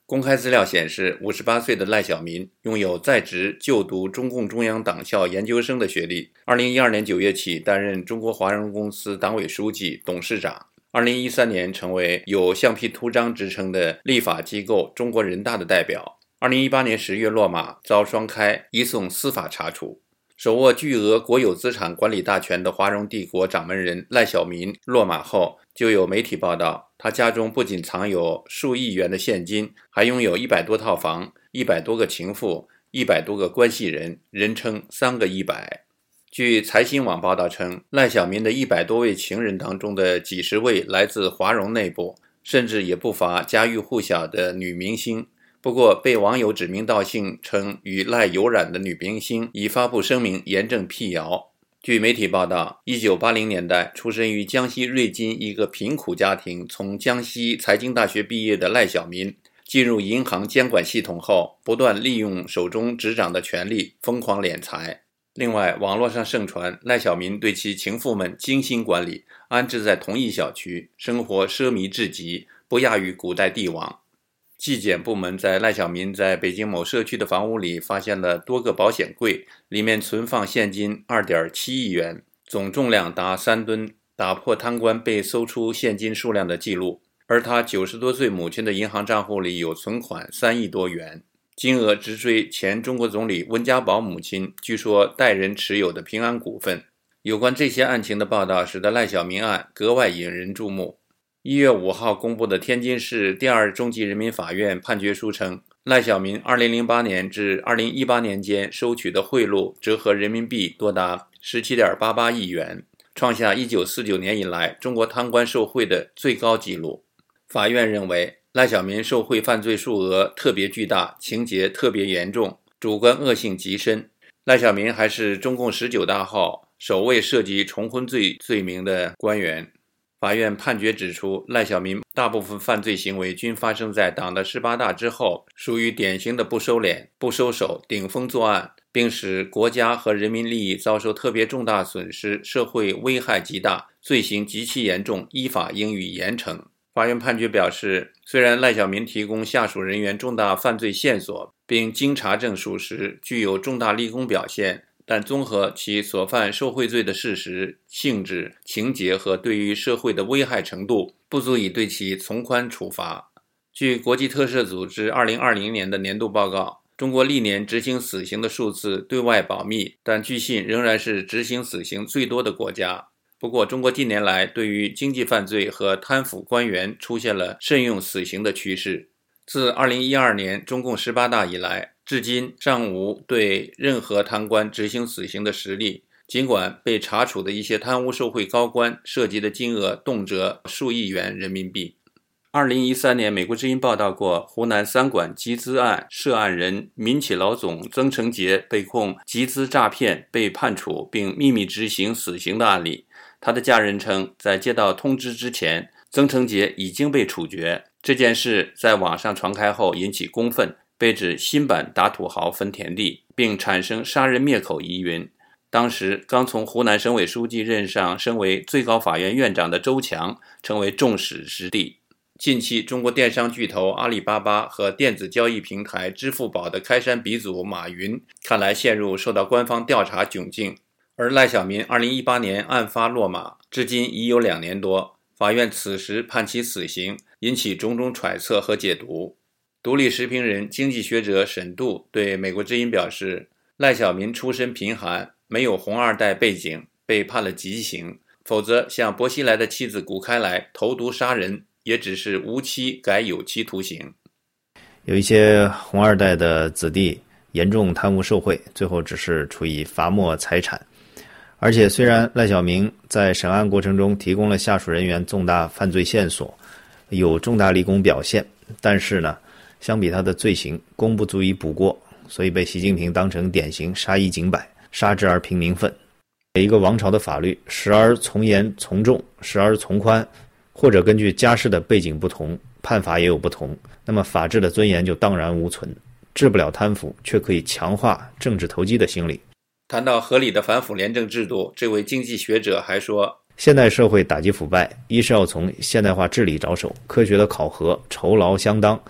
公开资料显示，58岁的赖小民拥有在职就读中共中央党校研究生的学历。2012年9月起担任中国华融公司党委书记、董事长。2013年成为有橡皮图章之称的立法机构中国人大的代表。2018年10月落马，遭双开移送司法查处。手握巨额国有资产管理大权的华融帝国掌门人赖小民落马后，就有媒体报道，他家中不仅藏有数亿元的现金，还拥有100多套房、100多个情妇、100多个关系人，人称3个100。据财新网报道称，赖小民的100多位情人当中的几十位来自华融内部，甚至也不乏家喻户晓的女明星。不过被网友指名道姓称与赖有染的女明星已发布声明严正辟谣。据媒体报道，1980年代出生于江西瑞金一个贫苦家庭，从江西财经大学毕业的赖小民进入银行监管系统后，不断利用手中执掌的权力疯狂敛财。另外，网络上盛传赖小民对其情妇们精心管理，安置在同一小区，生活奢靡至极，不亚于古代帝王。纪检部门在赖小民在北京某社区的房屋里发现了多个保险柜，里面存放现金 2.7 亿元，总重量达3吨，打破贪官被搜出现金数量的记录。而他90多岁母亲的银行账户里有存款3亿多元，金额直追前中国总理温家宝母亲据说代人持有的平安股份。有关这些案情的报道使得赖小民案格外引人注目。1月5号公布的天津市第二中级人民法院判决书称，赖小民2008年至2018年间收取的贿赂折合人民币多达 17.88 亿元，创下1949年以来中国贪官受贿的最高纪录。法院认为，赖小民受贿犯罪数额特别巨大，情节特别严重，主观恶性极深。赖小民还是中共19大后首位涉及重婚罪罪名的官员。法院判决指出，赖小民大部分犯罪行为均发生在党的18大之后，属于典型的不收敛、不收手、顶风作案，并使国家和人民利益遭受特别重大损失，社会危害极大，罪行极其严重，依法应予严惩。法院判决表示，虽然赖小民提供下属人员重大犯罪线索，并经查证属实，具有重大立功表现，但综合其所犯受贿罪的事实、性质、情节和对于社会的危害程度，不足以对其从宽处罚。据国际特赦组织2020年的年度报告，中国历年执行死刑的数字对外保密，但据信仍然是执行死刑最多的国家。不过，中国近年来对于经济犯罪和贪腐官员出现了慎用死刑的趋势。自2012年中共18大以来，至今尚无对任何贪官执行死刑的实例，尽管被查处的一些贪污受贿高官涉及的金额动辄数亿元人民币。2013年，美国之音报道过湖南三管集资案涉案人民企老总曾成杰被控集资诈骗被判处并秘密执行死刑的案例。他的家人称，在接到通知之前，曾成杰已经被处决。这件事在网上传开后引起公愤，被指新版打土豪分田地，并产生杀人灭口疑云。当时刚从湖南省委书记任上升为最高法院院长的周强成为众矢之的。近期，中国电商巨头阿里巴巴和电子交易平台支付宝的开山鼻祖马云，看来陷入受到官方调查窘境。而赖小民2018年案发落马，至今已有2年多，法院此时判其死刑，引起种种揣测和解读。独立时评人、经济学者沈度对美国之音表示，赖小民出身贫寒，没有红二代背景，被判了极刑，否则像薄熙来的妻子谷开来投毒杀人，也只是无期改有期徒刑。 有一些红二代的子弟严重贪污受贿，最后只是处以罚没财产。而且虽然赖小民在审案过程中提供了下属人员重大犯罪线索，有重大立功表现，但是呢，相比他的罪行，功不足以补过，所以被习近平当成典型杀一儆百，杀之而平民愤。一个王朝的法律时而从严从重，时而从宽，或者根据家世的背景不同，判罚也有不同，那么法治的尊严就荡然无存，治不了贪腐，却可以强化政治投机的心理。 谈到合理的反腐廉政制度，这位经济学者还说， 现代社会打击腐败，一是要从现代化治理着手，科学的考核，酬劳相当，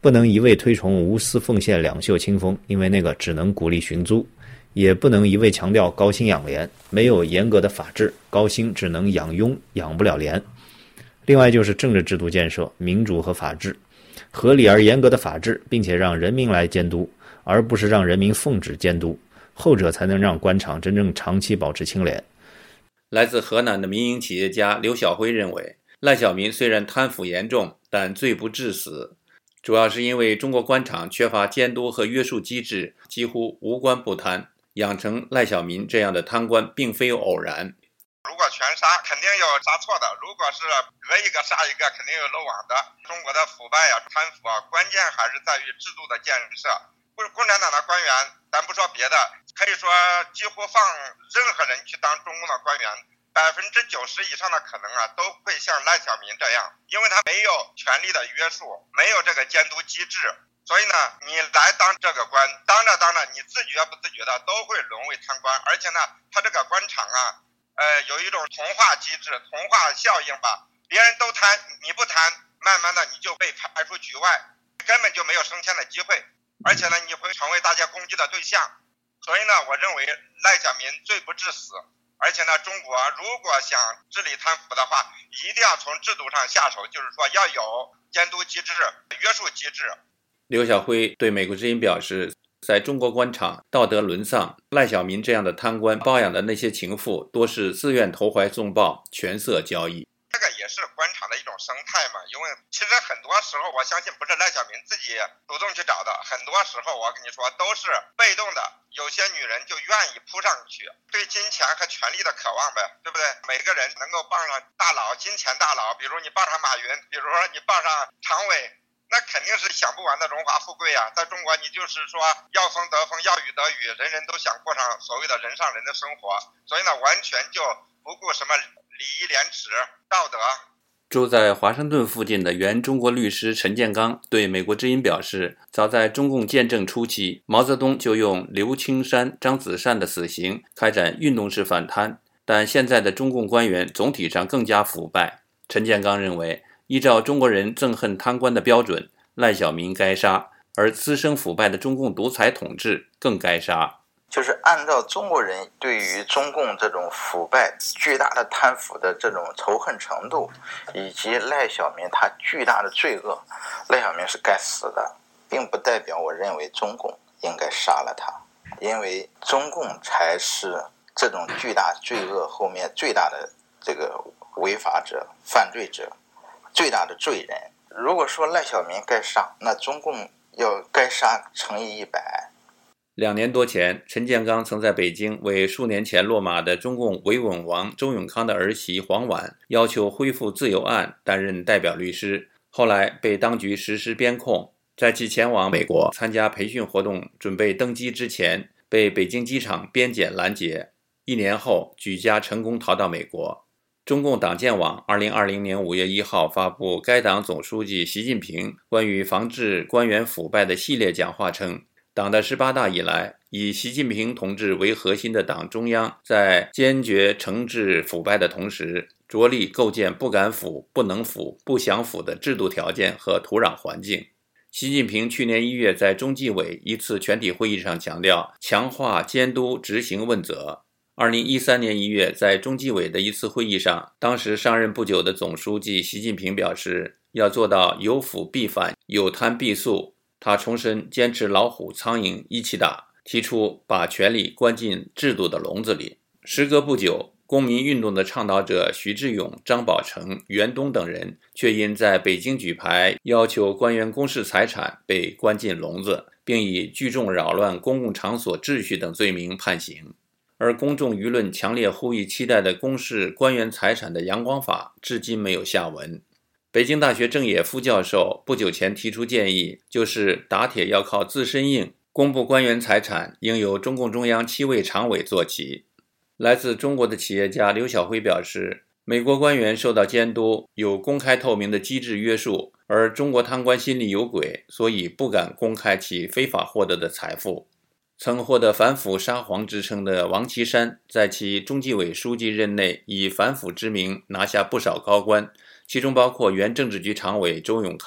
不能一味推崇无私奉献、两袖清风，因为那个只能鼓励寻租；也不能一味强调高薪养廉，没有严格的法治，高薪只能养庸，养不了廉。另外就是政治制度建设、民主和法治，合理而严格的法治，并且让人民来监督，而不是让人民奉旨监督，后者才能让官场真正长期保持清廉。 来自河南的民营企业家刘晓辉认为，赖小民虽然贪腐严重，但罪不致死，主要是因为中国官场缺乏监督和约束机制，几乎无官不贪，养成赖小民这样的贪官并非偶然。 如果全杀，肯定有杀错的；如果是讹一个杀一个，肯定有漏网的。中国的腐败啊、贪腐啊，关键还是在于制度的建设。共产党的官员，咱不说别的，可以说几乎放任何人去当中共的官员，90%以上的可能啊，都会像赖小民这样，因为他没有权力的约束，没有这个监督机制。所以呢，你来当这个官，当着你自觉不自觉的都会沦为贪官，而且呢，他这个官场啊，有一种同化机制、同化效应吧，别人都贪，你不贪，慢慢的你就被排出局外，根本就没有升迁的机会，而且呢，你会成为大家攻击的对象。所以呢，我认为赖小民罪不致死，而且呢，中国如果想治理贪腐的话，一定要从制度上下手，就是说要有监督机制、约束机制。 刘晓辉对美国之音表示，在中国官场道德沦丧，赖小民这样的贪官包养的那些情妇多是自愿投怀送抱、权色交易。 这个也是官场的一种生态嘛，因为其实很多时候我相信不是赖小民自己主动去找的，很多时候我跟你说都是被动的，有些女人就愿意扑上去，对金钱和权力的渴望呗，对不对？每个人能够傍上大佬、金钱大佬，比如你傍上马云，比如说你傍上常委，那肯定是享不完的荣华富贵啊。在中国你就是说要风得风，要雨得雨，人人都想过上所谓的人上人的生活，所以呢完全就不顾什么礼义廉耻道德。 住在华盛顿附近的原中国律师陈建刚对美国之音表示，早在中共建政初期，毛泽东就用刘青山、张子善的死刑开展运动式反贪，但现在的中共官员总体上更加腐败。陈建刚认为，依照中国人憎恨贪官的标准，赖小民该杀，而滋生腐败的中共独裁统治更该杀。 就是按照中国人对于中共这种腐败、巨大的贪腐的这种仇恨程度，以及赖小民他巨大的罪恶，赖小民是该死的，并不代表我认为中共应该杀了他，因为中共才是这种巨大罪恶后面最大的这个违法者、犯罪者，最大的罪人。如果说赖小民该杀，那中共要该杀乘以100。 2年多前，陈建刚曾在北京为数年前落马的中共维稳王周永康的儿媳黄婉要求恢复自由案担任代表律师，后来被当局实施边控，在其前往美国参加培训活动准备登机之前，被北京机场边检拦截，1年后举家成功逃到美国。中共党建网2020年5月1号发布该党总书记习近平关于防治官员腐败的系列讲话称，党的18大以来，以习近平同志为核心的党中央在坚决惩治腐败的同时，着力构建不敢腐、不能腐、不想腐的制度条件和土壤环境。习近平去年1月在中纪委一次全体会议上强调，强化监督执行问责。2013年1月在中纪委的一次会议上，当时上任不久的总书记习近平表示，要做到有腐必反、有贪必肃。他重申坚持老虎苍蝇一起打，提出把权力关进制度的笼子里。时隔不久，公民运动的倡导者徐志勇、张宝成、袁东等人却因在北京举牌要求官员公示财产被关进笼子，并以聚众扰乱公共场所秩序等罪名判刑。而公众舆论强烈呼吁期待的公示官员财产的阳光法至今没有下文。北京大学郑也副教授不久前提出建议，就是打铁要靠自身硬，公布官员财产应由中共中央7位常委做起。来自中国的企业家刘晓辉表示，美国官员受到监督，有公开透明的机制约束，而中国贪官心里有鬼，所以不敢公开其非法获得的财富。曾获得反腐沙皇之称的王岐山，在其中纪委书记任内以反腐之名拿下不少高官，其中包括原政治局常委周永康、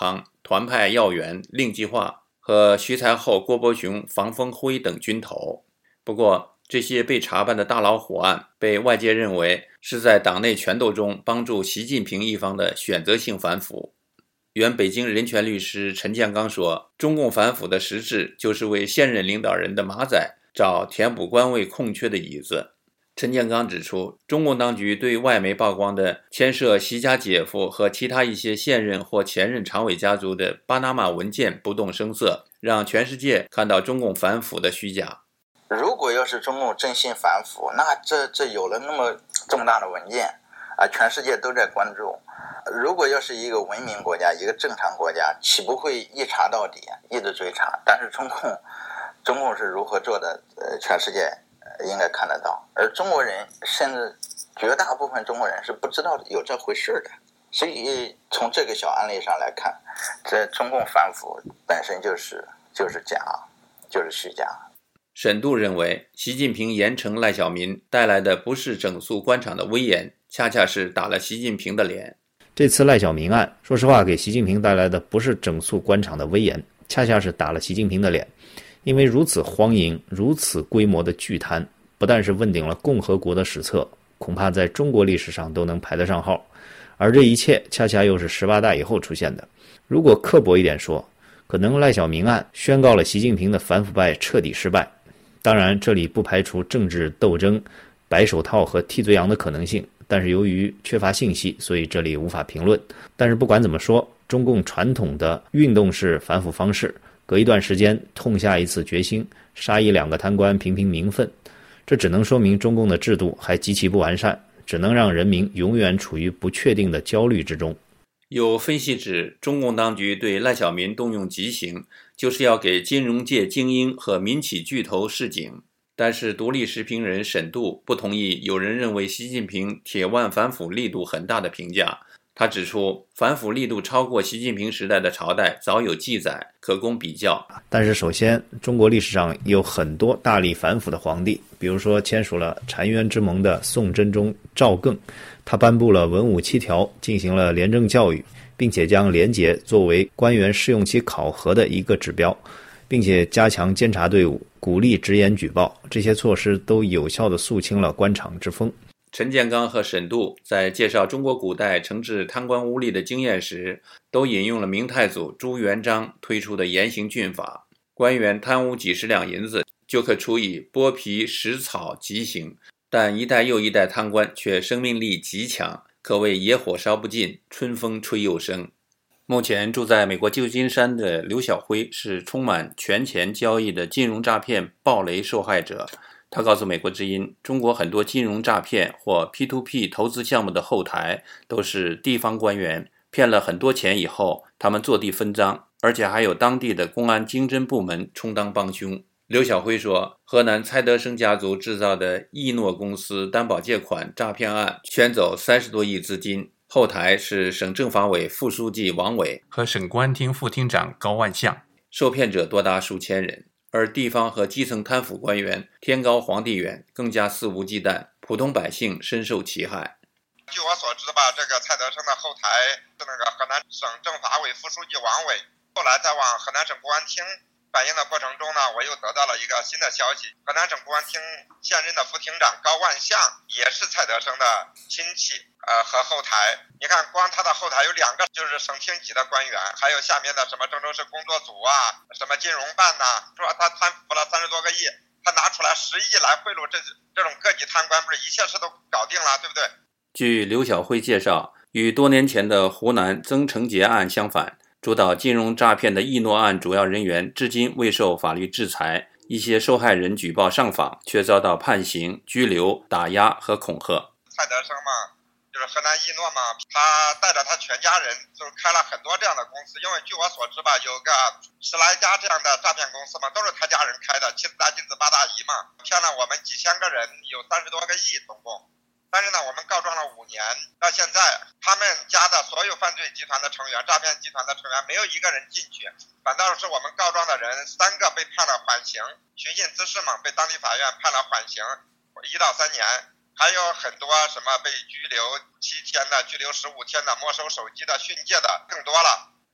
团派要员令计划和徐才厚、郭伯雄、房峰辉等军头。不过，这些被查办的大老虎案被外界认为是在党内权斗中帮助习近平一方的选择性反腐。原北京人权律师陈建刚说，中共反腐的实质就是为现任领导人的马仔找填补官位空缺的椅子。陈建刚指出，中共当局对外媒曝光的牵涉习家姐夫和其他一些现任或前任常委家族的巴拿马文件不动声色，让全世界看到中共反腐的虚假。 如果要是中共真心反腐，那这有了这么大的文件啊，全世界都在关注。如果要是一个文明国家，一个正常国家，岂不会一查到底，一直追查？但是中共是如何做的，全世界应该看得到。而中国人，甚至绝大部分中国人是不知道有这回事的。所以从这个小案例上来看，这中共反腐本身就是假，就是虚假。 沈度认为，习近平严惩赖小民带来的不是整肃官场的威严，恰恰是打了习近平的脸。 这次赖小民案，说实话，给习近平带来的不是整肃官场的威严，恰恰是打了习近平的脸。因为如此荒淫、如此规模的巨贪，不但是问鼎了共和国的史册，恐怕在中国历史上都能排得上号。而这一切恰恰又是18大以后出现的。如果刻薄一点说，可能赖小民案宣告了习近平的反腐败彻底失败。当然，这里不排除政治斗争、白手套和替罪羊的可能性，但是由于缺乏信息，所以这里无法评论。但是不管怎么说，中共传统的运动式反腐方式，隔一段时间痛下一次决心，杀1-2个贪官平平民愤，这只能说明中共的制度还极其不完善，只能让人民永远处于不确定的焦虑之中。 有分析指，中共当局对赖小民动用极刑，就是要给金融界精英和民企巨头示警。但是独立时评人沈度不同意有人认为习近平铁腕反腐力度很大的评价。他指出，反腐力度超过习近平时代的朝代早有记载，可供比较。 但是首先，中国历史上有很多大力反腐的皇帝，比如说签署了澶渊之盟的宋真宗赵亘，他颁布了文武7条，进行了廉政教育，并且将廉洁作为官员试用期考核的一个指标，并且加强监察队伍，鼓励直言举报，这些措施都有效地肃清了官场之风。 陈建刚和沈度在介绍中国古代惩治贪官污吏的经验时，都引用了明太祖朱元璋推出的严刑峻法，官员贪污几十两银子就可处以剥皮食草极刑，但一代又一代贪官却生命力极强，可谓野火烧不尽，春风吹又生。目前住在美国旧金山的刘晓辉是充满权钱交易的金融诈骗暴雷受害者。他告诉美国之音，中国很多金融诈骗或 P2P 投资项目的后台都是地方官员，骗了很多钱以后，他们坐地分赃，而且还有当地的公安经侦部门充当帮凶。刘晓辉说，河南蔡德生家族制造的易诺公司担保借款诈骗案圈走30多亿资金，后台是省政法委副书记王伟和省公安厅副厅长高万象，受骗者多达数千人。而地方和基层贪腐官员天高皇帝远，更加肆无忌惮，普通百姓深受其害。 据我所知吧，这个蔡德生的后台是那个河南省政法委副书记王伟，后来在往河南省公安厅反映的过程中呢，我又得到了一个新的消息，河南省公安厅现任的副厅长高万象也是蔡德生的亲戚和后台。你看，光他的后台有2个就是省厅级的官员，还有下面的什么郑州市工作组啊，什么金融办呐，说他贪腐了30多个亿，他拿出来10亿来贿赂这种各级贪官，不是一切事都搞定了，对不对？ 据刘晓辉介绍，与多年前的湖南曾成杰案相反，主导金融诈骗的易诺案主要人员至今未受法律制裁，一些受害人举报上访，却遭到判刑、拘留、打压和恐吓。 蔡德生嘛，就是河南易诺嘛，他带着他全家人就是开了很多这样的公司，因为据我所知吧，有个10来家这样的诈骗公司嘛，都是他家人开的，七子大金子八大姨嘛，骗了我们几千个人，有30多个亿总共。但是呢，我们告状了5年，到现在他们家的所有犯罪集团的成员、诈骗集团的成员没有一个人进去，反倒是我们告状的人3个被判了缓刑，寻衅滋事嘛，被当地法院判了缓刑1到3年，还有很多什么被拘留7天的、拘留15天的、没收手机的、训诫的更多了。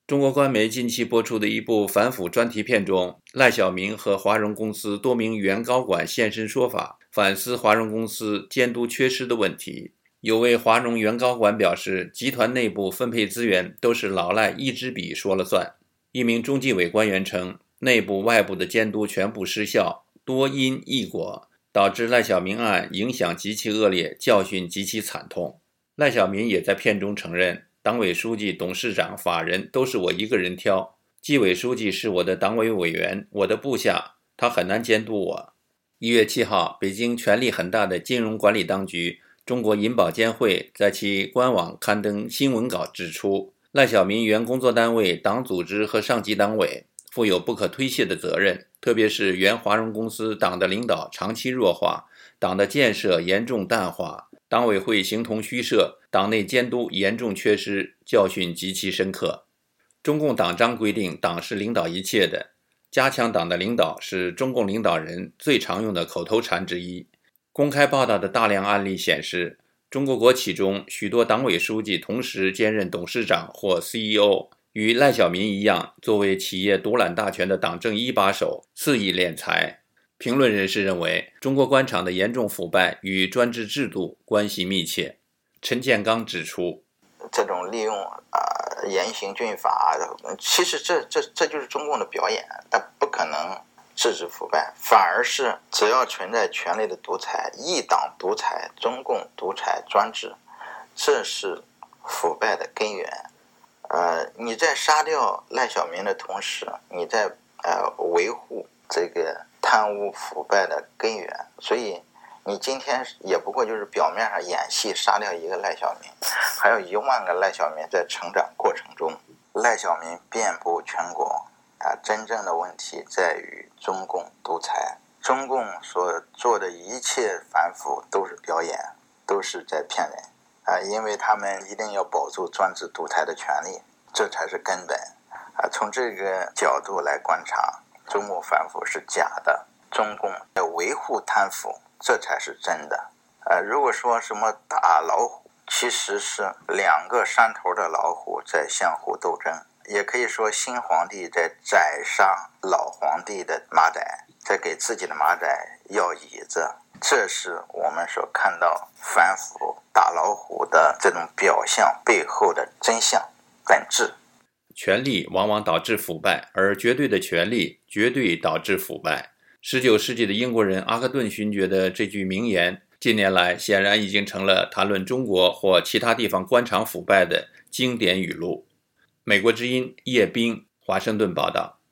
中国官媒近期播出的一部反腐专题片中，赖小民和华融公司多名原高管现身说法，反思华融公司监督缺失的问题。有位华融原高管表示，集团内部分配资源都是老赖一支笔说了算。一名中纪委官员称，内部外部的监督全部失效，多因一果，导致赖小民案影响极其恶劣，教训极其惨痛。赖小民也在片中承认，党委书记、董事长、法人都是我一个人挑，纪委书记是我的党委委员，我的部下，他很难监督我。1月7号，北京权力很大的金融管理当局中国银保监会在其官网刊登新闻稿指出，赖小民原工作单位、党组织和上级党委负有不可推卸的责任，特别是原华融公司党的领导长期弱化，党的建设严重淡化，党委会形同虚设，党内监督严重缺失，教训极其深刻。中共党章规定，党是领导一切的，加强党的领导是中共领导人最常用的口头禅之一。公开报道的大量案例显示，中国国企中许多党委书记同时兼任董事长或 CEO， 与赖小民一样，作为企业独揽大权的党政一把手，肆意敛财。评论人士认为，中国官场的严重腐败与专制制度关系密切。陈建刚指出， 这种利用严刑峻法，其实这就是中共的表演，它不可能制止腐败，反而是只要存在权力的独裁、一党独裁、中共独裁专制，这是腐败的根源。你在杀掉赖小民的同时，你在维护这个贪污腐败的根源，所以你今天也不过就是表面上演戏，杀掉一个赖小民，还有1万个赖小民在成长过程中，赖小民遍布全国。真正的问题在于中共独裁，中共所做的一切反腐都是表演，都是在骗人因为他们一定要保住专制独裁的权利，这才是根本从这个角度来观察，中共反腐是假的，中共要维护贪腐，这才是真的如果说什么打老虎，其实是2个山头的老虎在相互斗争，也可以说新皇帝在宰杀老皇帝的马仔，在给自己的马仔要椅子，这是我们所看到反腐打老虎的这种表象背后的真相本质。 权力往往导致腐败，而绝对的权力绝对导致腐败。19世纪的英国人阿克顿勋爵的这句名言，近年来显然已经成了谈论中国或其他地方官场腐败的经典语录。美国之音叶冰，华盛顿报道。